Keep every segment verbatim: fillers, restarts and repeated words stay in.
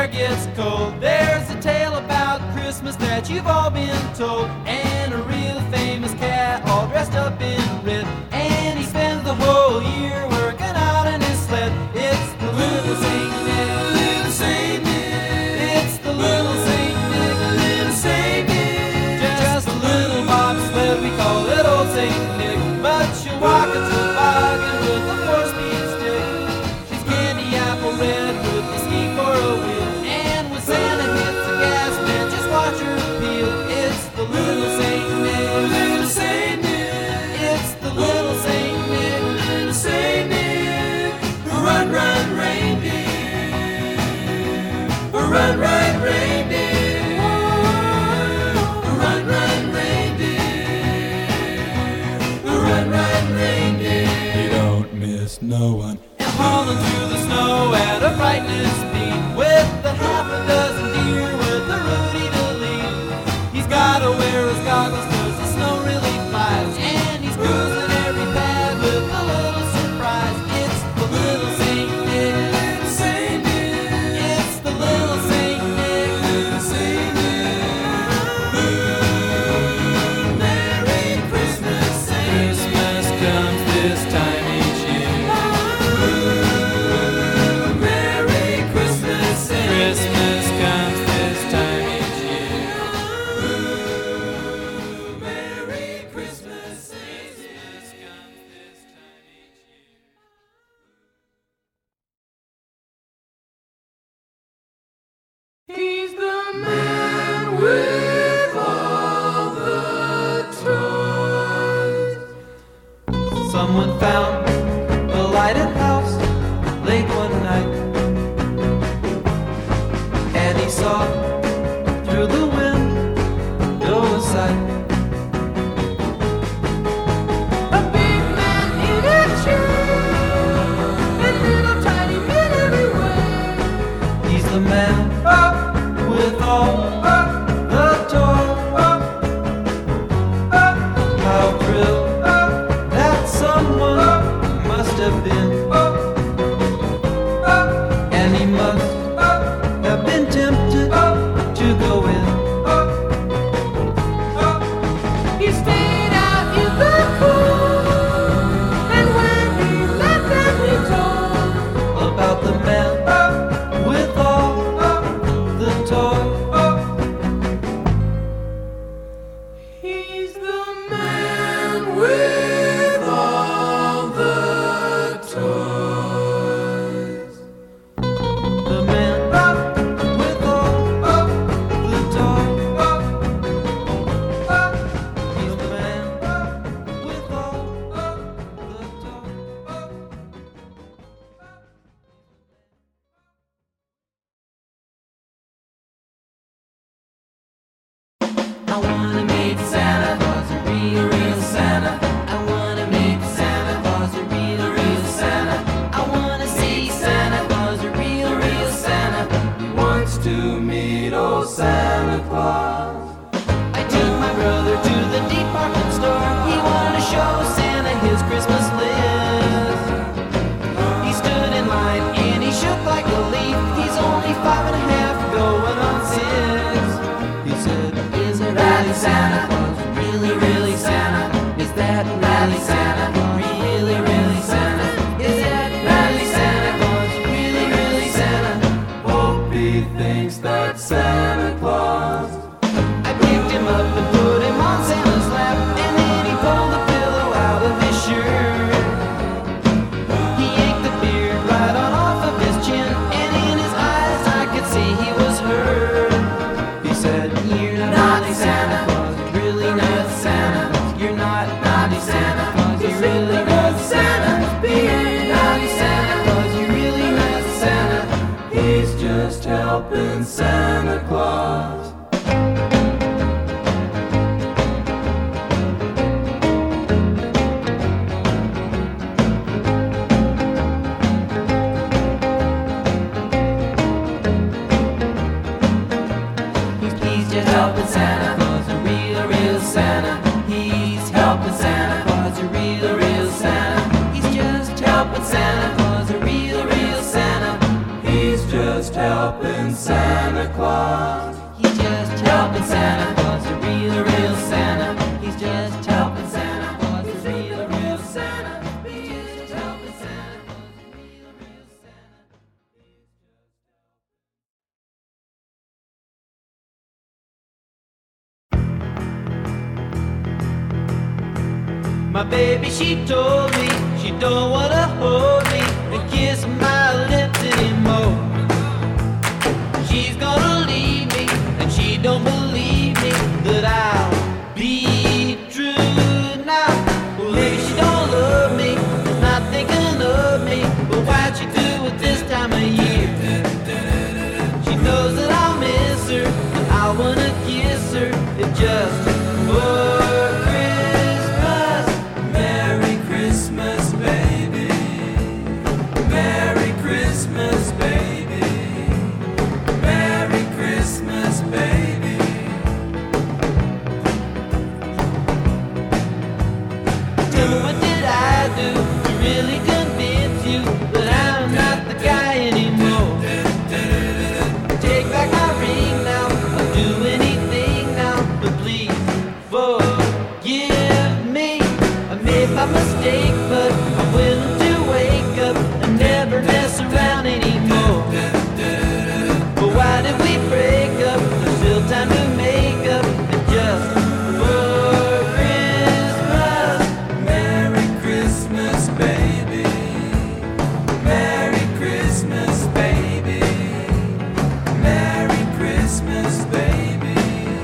air gets cold, there's a tale about Christmas that you've all been told. And a real famous cat all dressed up in red, and he spends the whole year working out in his sled. It's the little Saint Nick, little Saint Nick. It's the little Saint Nick, little Saint Nick. Just a little bobsled, we call it old Saint Nick. But she'll walk a toboggan with a four-speed stick. She's candy apple red with the ski for a wheel. And when Santa hits the gas, man, just watch her peel. It's the little Saint Nick, little Saint Nick. It's the little Saint Nick, little Saint Nick. Run, run, reindeer. Run, run, reindeer. Run, run, reindeer. Run, run, reindeer. You don't miss no one. And hauling through the snow at a frightening speed, with a half a dozen deer with a Rudy to lead. He's gotta wear his goggles cause the snow really flies, and he's cruising every pad with a little surprise. It's the little Saint Nick, little Saint Nick. It's the little Saint Nick, little Saint Nick. Merry Christmas, Saint Nick. Christmas comes this time each year. Merry Christmas, Saint Nick. Christmas comes this time each year. Merry Christmas, Saint Nick. Christmas comes this time each year. He's the man with all the toys. Someone found a lighted house late one night, and he saw through the window a sight. A big man in a chair, and little tiny men everywhere. He's the man with all the toys. How thrilled that someone must have been, and he must have been tempted to go in. He stayed out in the cold, and when he left them he told about the man with all the toys. He's the man with all the toys. The man with all the toys. He's the man with all the toys. I wanna meet Santa Claus, a real, real Santa. I wanna meet Santa Claus, a real, real Santa. I wanna see Santa Claus, a real, real Santa. He wants to meet old Santa Claus. I took my brother to the department store. He wanted to show Santa his Christmas list. He stood in line and he shook like a leaf. He's only five and a half, going on six. He said, is it really Santa Claus? Really, really Santa? Is that really Santa Claus? Really, really Santa? Is that really Santa Claus? Really, really Santa? Hope he thinks that's Santa Claus. I picked him up and put him on Santa's lap, and then he pulled the pillow out of his shirt. He yanked the beard right on off of his chin, and in his eyes I could see he was hurt. He said, you're not naughty Santa Claus, you're really not Santa. You're not naughty Santa Claus, you're really not Santa. Being naughty Santa Claus, you're really not Santa. He's just helping Santa Claus. He's just helping Santa Claus, a real, real Santa. He's helping Santa Claus, a real, real Santa. He's just helping Santa Claus, a real, real Santa. He's just just helping Santa Claus. He's just helping Santa Claus, a real, real Santa. He's just helping Santa Claus, a real, real Santa. He's just helping Santa Claus, a real, real Santa. My baby, she told me she don't wanna hold me and kiss my lips anymore. She's gonna leave me and she don't believe me that I'll be true now. Well, maybe she don't love me, not thinking of me, but why'd she do it this time of year? She knows that I'll miss her, but I wanna kiss her. It just for Christmas. Merry Christmas, baby. Merry Christmas, baby. Merry Christmas, baby. Tell me, what did I do to really convince you that I'm not the guy anymore? Take back my ring now, I'll do anything now, but please forgive me. I made my mistake, but I'm willing to wake up and never mess around anymore. But why did we break up? There's still time to make up, and just for Christmas. Merry Christmas, baby. Merry Christmas, baby. Merry Christmas, baby.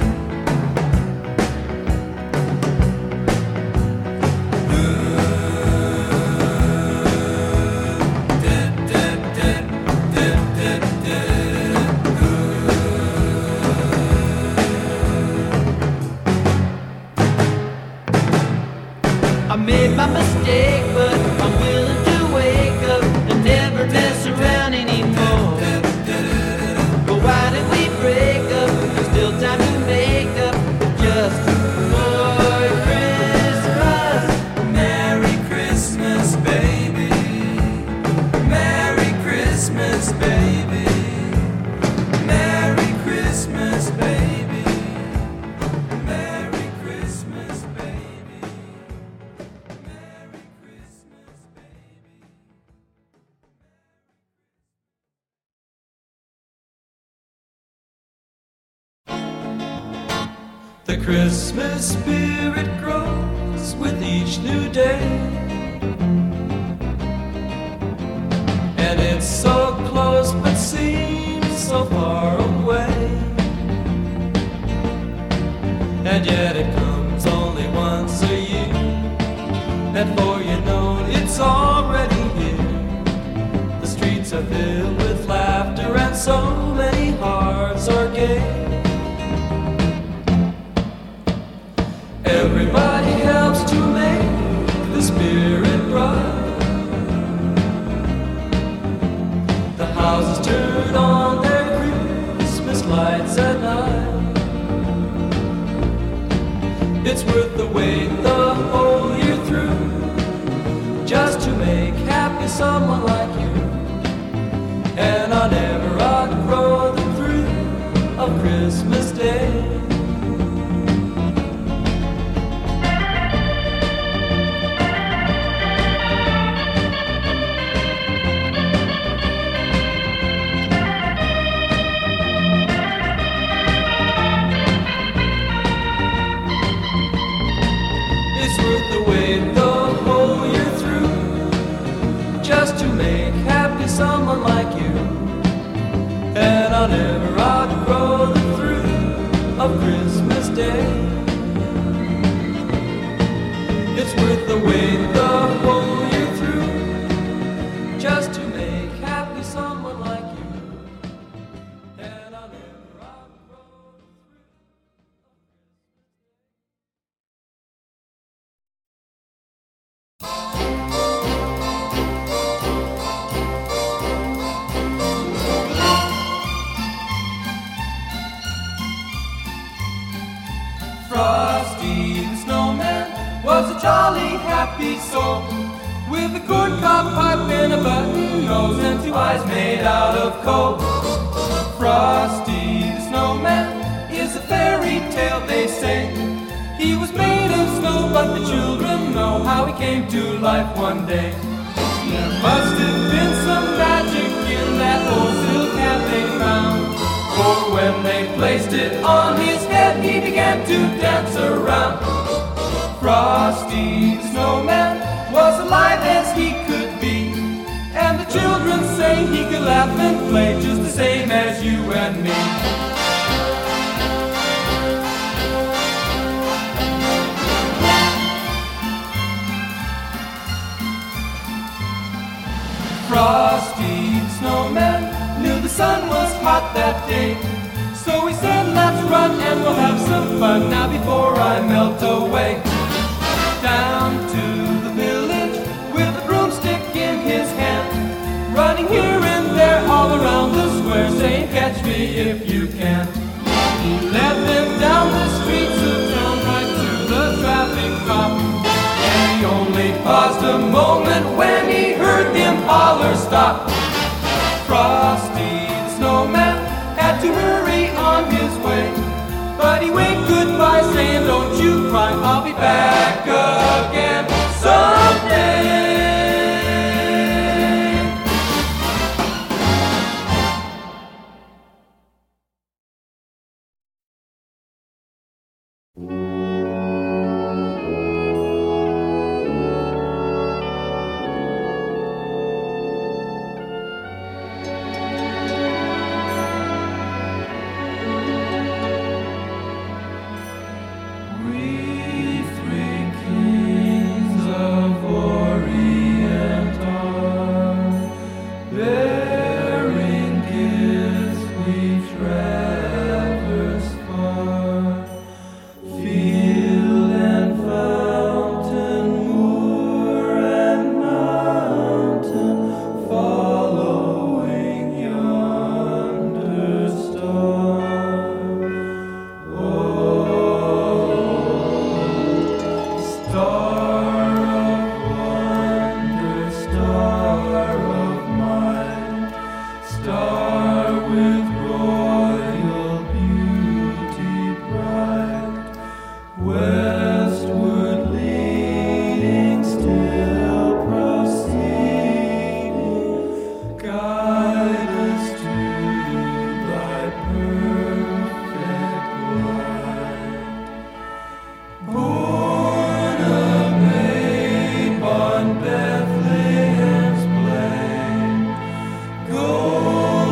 I made my mistake, but I'm willing to wake up and never mess around anymore. But why did we break up? There's still time to make up, just for Christmas. Merry Christmas, baby. Merry Christmas, baby. Merry Christmas, baby. Merry Christmas, baby. Merry Christmas, baby. The Christmas spirit grows with each new day, and it's so close but seems so far away, and yet it comes only once a year, and before you know it, it's already here. The streets are filled with laughter and so many hearts are gay. Everybody helps to make the spirit bright. The houses turn on their Christmas lights at night. It's worth the wait the whole year through, just to make happy someone like you. And I'll never outgrow the thrill of Christmas Day. Someone like you, and I'll never outgrow the thrill of Christmas Day. It's worth the wait the whole year through, just to make happy someone like you, and I'll never outgrow the thrill of Frosty the Snowman was a jolly happy soul with with a corncob pipe and a button nose and two eyes made out of coal. Frosty the Snowman is a fairy tale, they say. He was made of snow, but the children know how he came to life one day. There must have been some magic in that old silk hat they found, for when they placed it on his head, he began to dance around. Frosty the Snowman was alive as he could be, and the children say he could laugh and play just the same as you and me. Frosty the Snowman knew the sun was hot that day, so he said, let's run and we'll have some fun now before I melt away. Down to the village with a broomstick in his hand, running here and there all around the square, saying, catch me if you can. He led them down the streets of town right to the traffic cop, and he only paused a moment when he heard the impaler stop. Frosty the Snowman had to hurry on his way, but he waved goodbye saying, don't you cry, I'll be back again someday. Bethlehem's plain, gold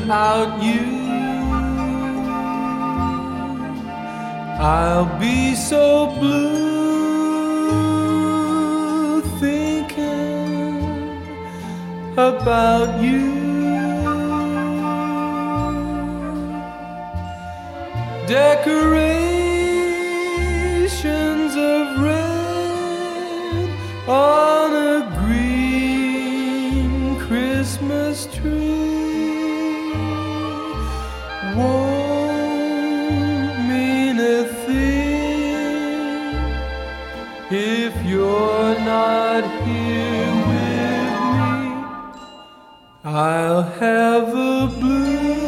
without you. I'll be so blue thinking about you. Decorations of red on a green Christmas tree won't mean a thing if you're not here with me. I'll have a blue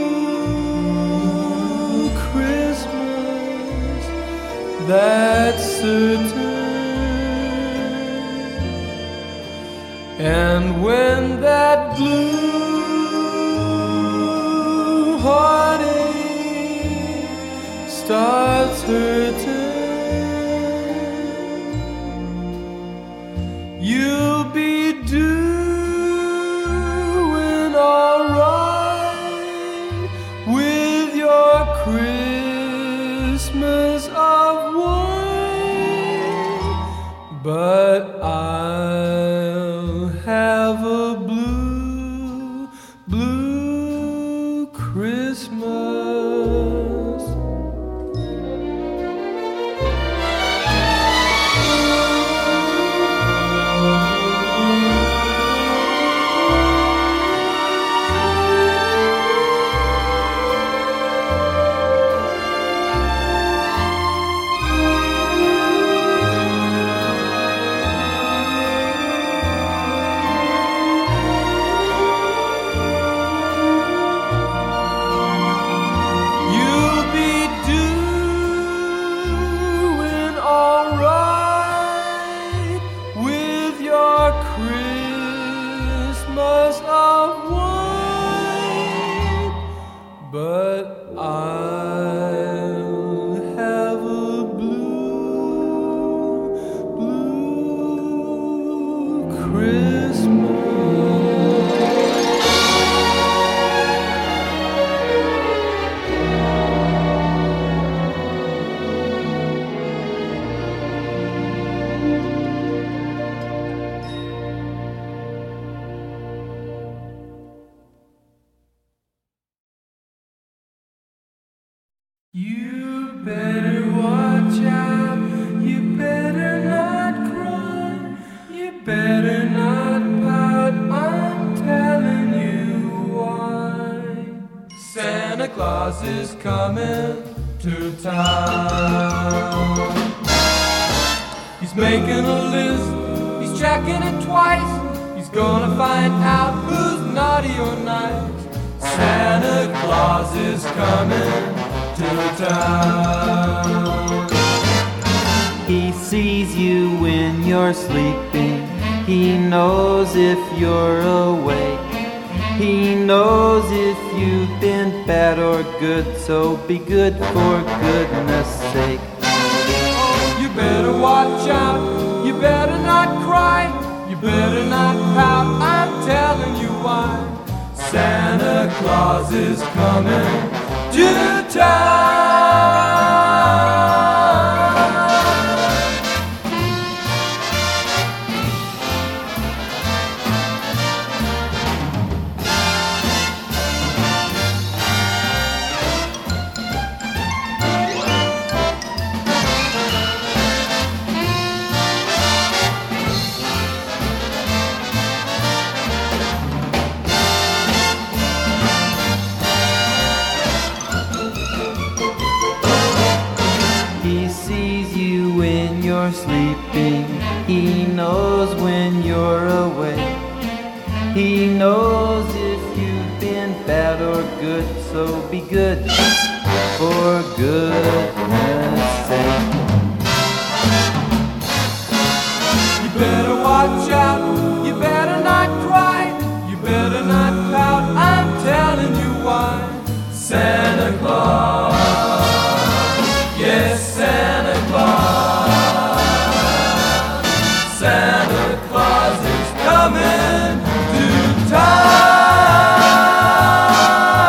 Christmas, that's certain. And when that blue heartache starts hurting, you'll be doing alright with your Christmas of wine. But I'll have a blue, blue Christmas. But I'll have a blue, blue Christmas. You better watch out, you better not cry, you better not pout, I'm telling you why. Santa Claus is coming to town. He's making a list, he's checking it twice, he's gonna find out who's naughty or nice. Santa Claus is coming to town. He sees you when you're sleeping, he knows if you're awake, he knows if you've been bad or good, so be good for goodness sake. You better watch out, you better not cry, you better not pout, I'm telling you why. Santa Claus is coming to town. Sleeping, he knows when you're awake, he knows if you've been bad or good, so be good for goodness sake. You better watch out, you better not cry, you better not pout, I'm telling you why. Santa Claus, yes, Santa Claus, Santa Claus is coming to town.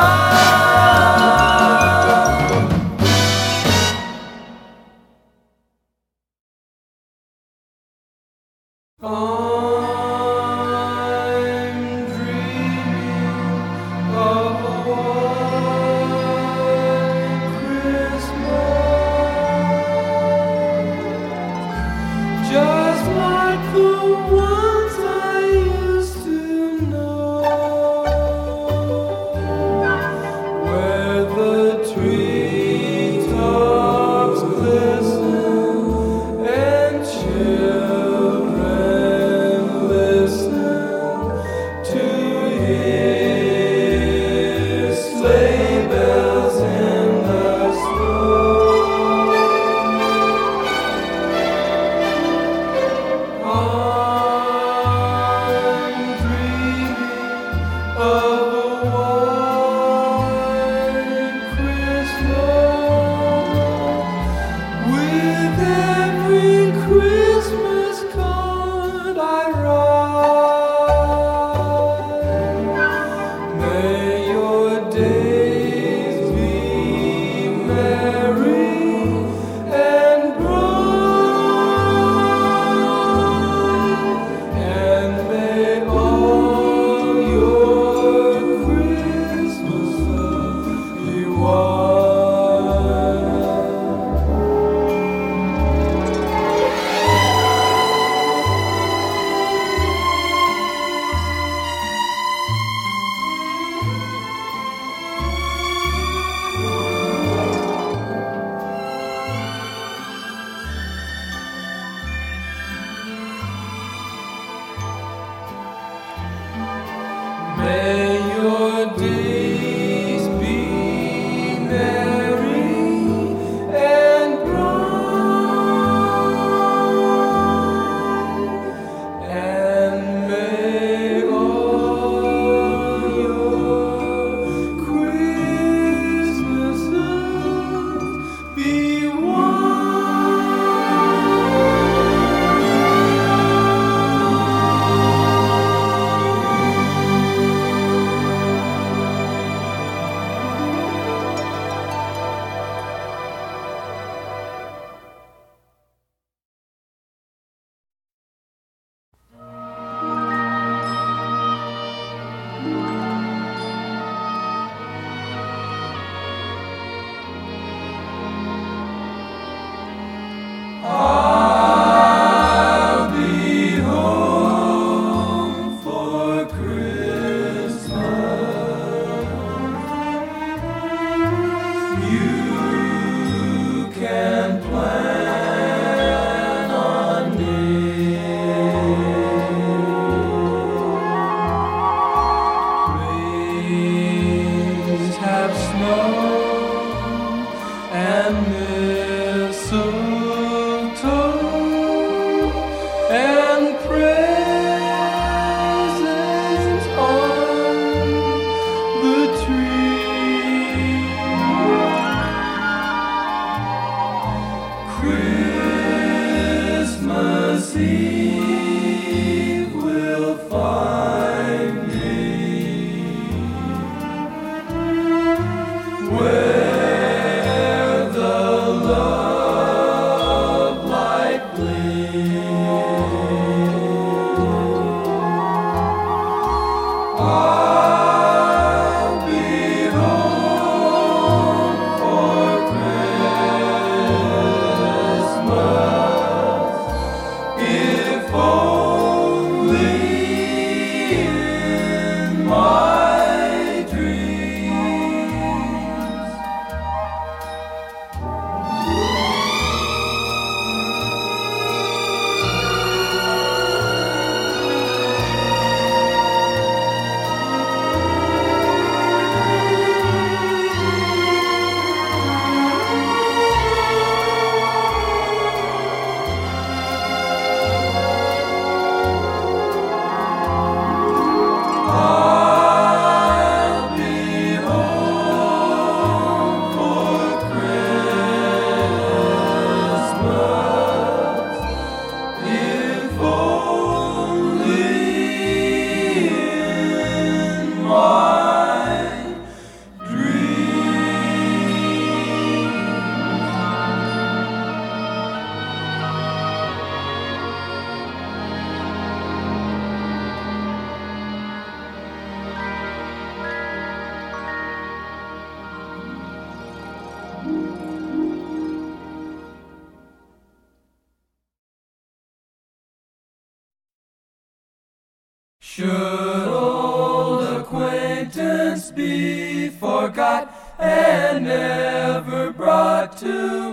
Should old acquaintance be forgot and never brought to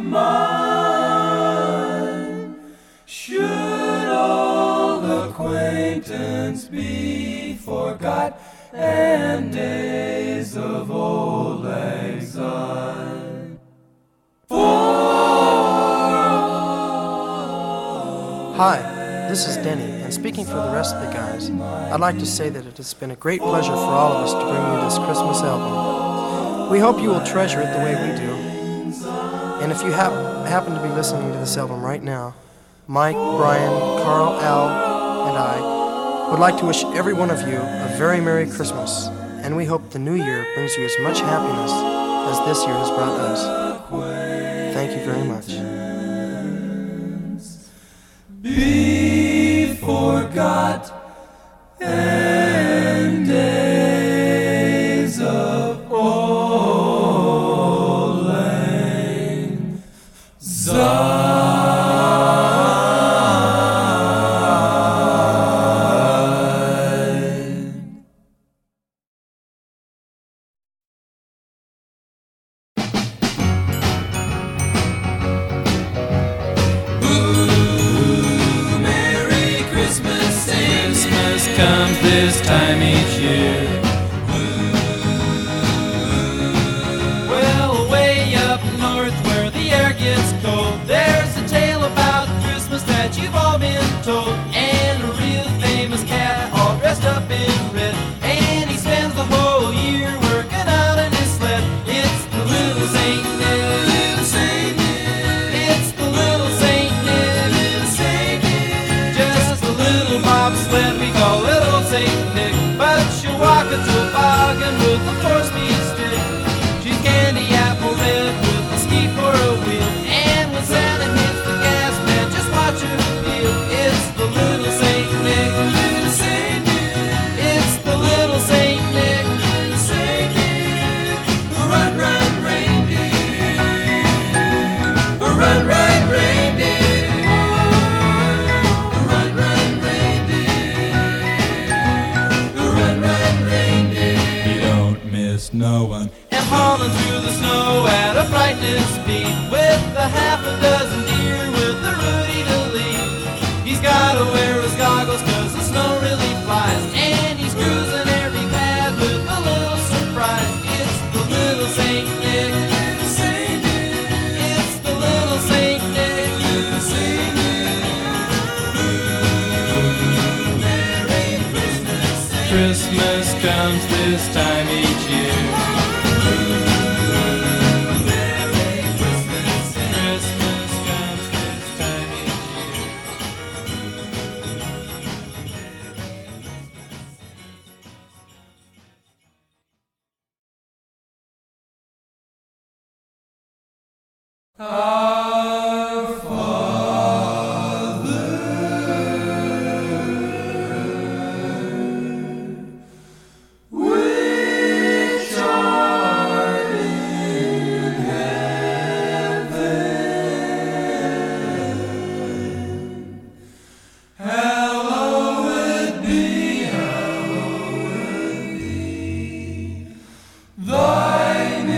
mind? Should old acquaintance be forgot and days of old exile? Hi, this is Denny, and speaking for the rest of the guys, I'd like to say that it has been a great pleasure for all of us to bring you this Christmas album. We hope you will treasure it the way we do. And if you hap- happen to be listening to this album right now, Mike, Brian, Carl, Al, and I would like to wish every one of you a very Merry Christmas, and we hope the new year brings you as much happiness as this year has brought us. Thank you very much. Be forgot and days of old lang syne. Comes this time each year. Well, way up north where the air gets cold, there's a tale about Christmas that you've all been told. And a real famous cat all dressed up in red, and he spends the whole year working out in his sled. It's the little Saint Nick, little Saint Nick. It's the little Saint Nick, little Saint Nick. Just a little bobsled we call little Saint Nick, but she'll walk a toboggan with a four-speed stick. She's candy apple red with a ski for a wheel, and when Santa hits the gas, man, just watch her feel. It's the little Saint Nick, little Saint Nick. It's the little Saint Nick, little Saint Nick. Run, run, reindeer. Run, run, reindeer. Run, run, reindeer. Run, run, reindeer. You don't miss no one. And hauling through the snow at a frightening speed, with a half a dozen deer with a Rudy to lead. He's gotta wear his goggles cause the snow really flies, and he's cruising every path with a little surprise. It's the little Saint Nick, little Saint Nick. It's the little Saint Nick, little Saint Nick. Merry Christmas. Christmas comes this time each year. Merry Christmas. Christmas comes this time each year. Our Father, which art in heaven, hallowed be, hallowed be thy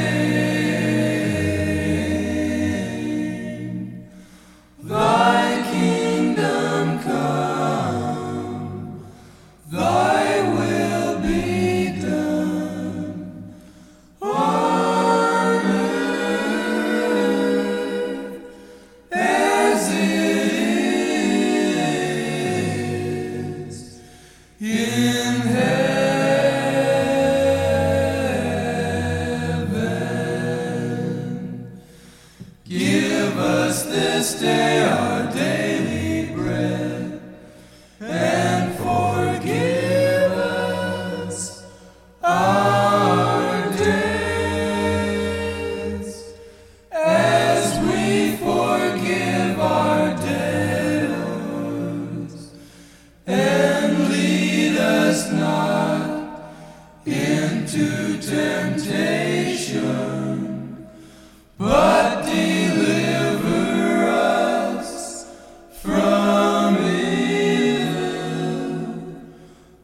name. Thy kingdom come, thy will be done on earth as it is in heaven. Give us this day our daily bread, and forgive us our debts, as we forgive our debtors. And lead us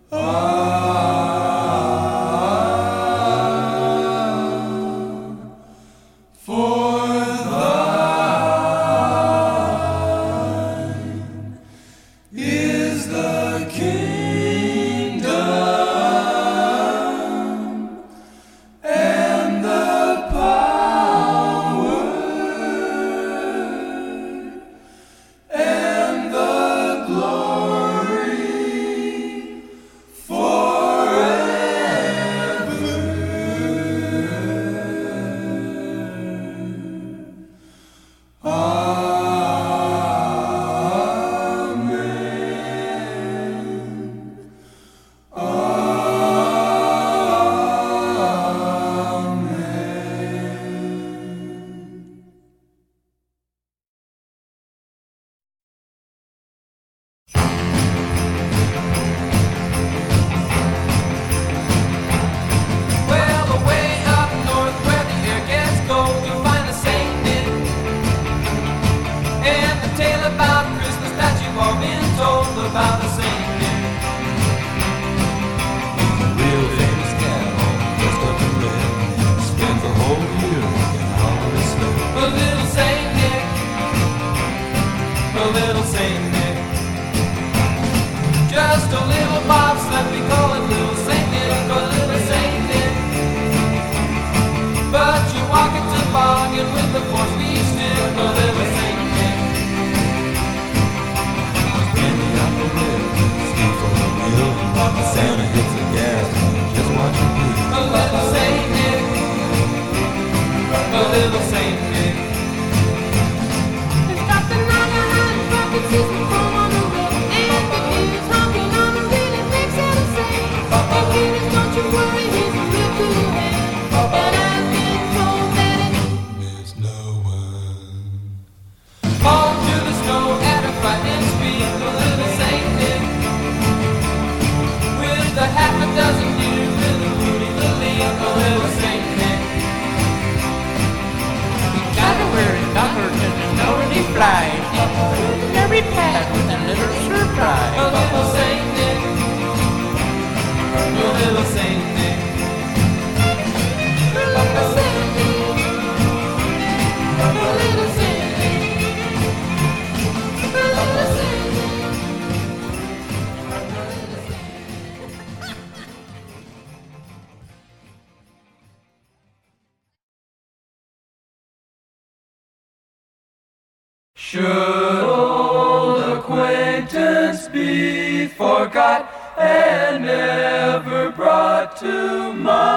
Should old acquaintance be forgot and never brought to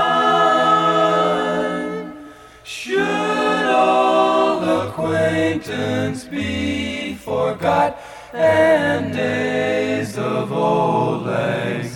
mind? Should old acquaintance be forgot and days of old lang